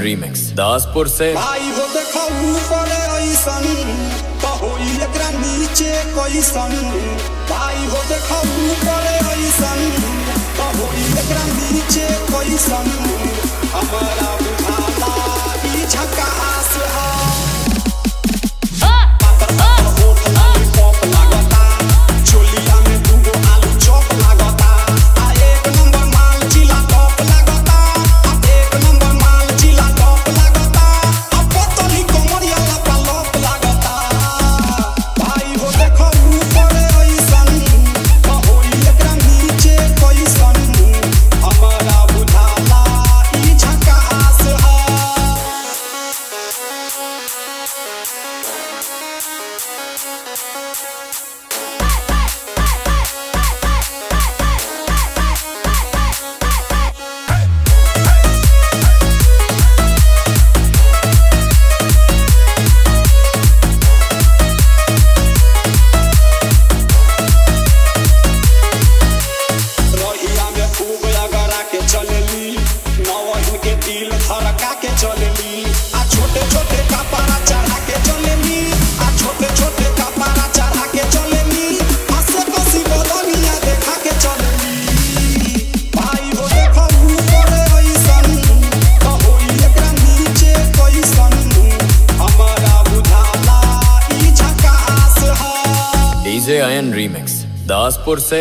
Remix Daspur से। भाई हो देखो ऊपर ऐसन तो होई एकरा नीचे कैसन। भाई हो देखो ऊपर ऐसन तो होई एकरा नीचे कैसन। हमारा बुझाला ई झकास है। डीजे आयन रीमिक्स दासपुर से।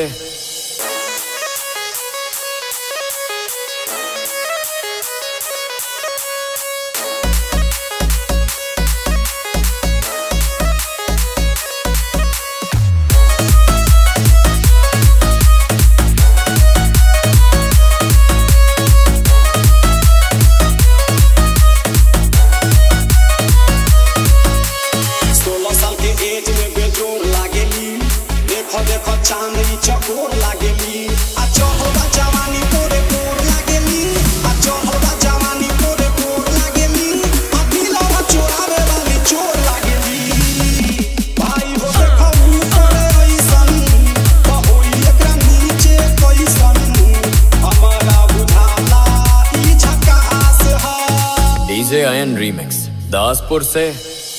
देखो चांदनी चकोर लागेली आ चढ़ोदा जवानी तोरे कोर लागेली आ चढ़ोदा जवानी तोरे कोर लागेली आ दिलवा चोरावे वाली चोर लागेली। भाई हो देखो ऊपर ऐसन तो होई एकरा नीचे कैसन। हमारा बुझाला ई झकास है। डीजे आयन रीमिक्स दासपुर से।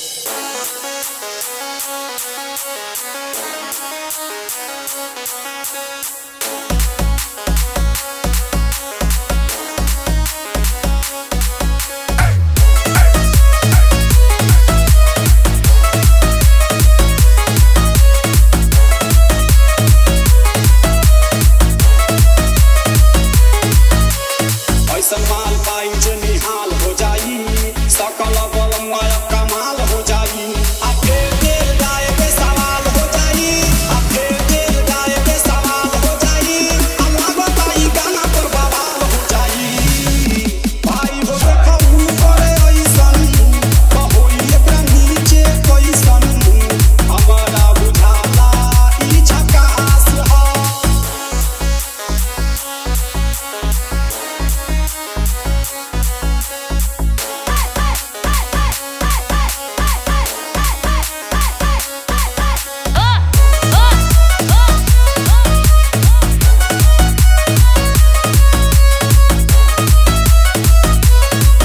माल पाई जो निहाल हो जाई सकल बल माया कमाल हो जाई। आ फेर दिल गाए पे सवाल हो जाई। आ फेर दिल गाए पे सवाल हो जाई। आ लागत ई गाना पर बवाल हो जाई। भाई हो देखो ऊपर ऐसन तो होई एकरा नीचे कैसन। हमारा बुझाला ई झकास है।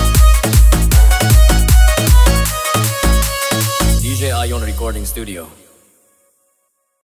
DJ Ion Recording Studio.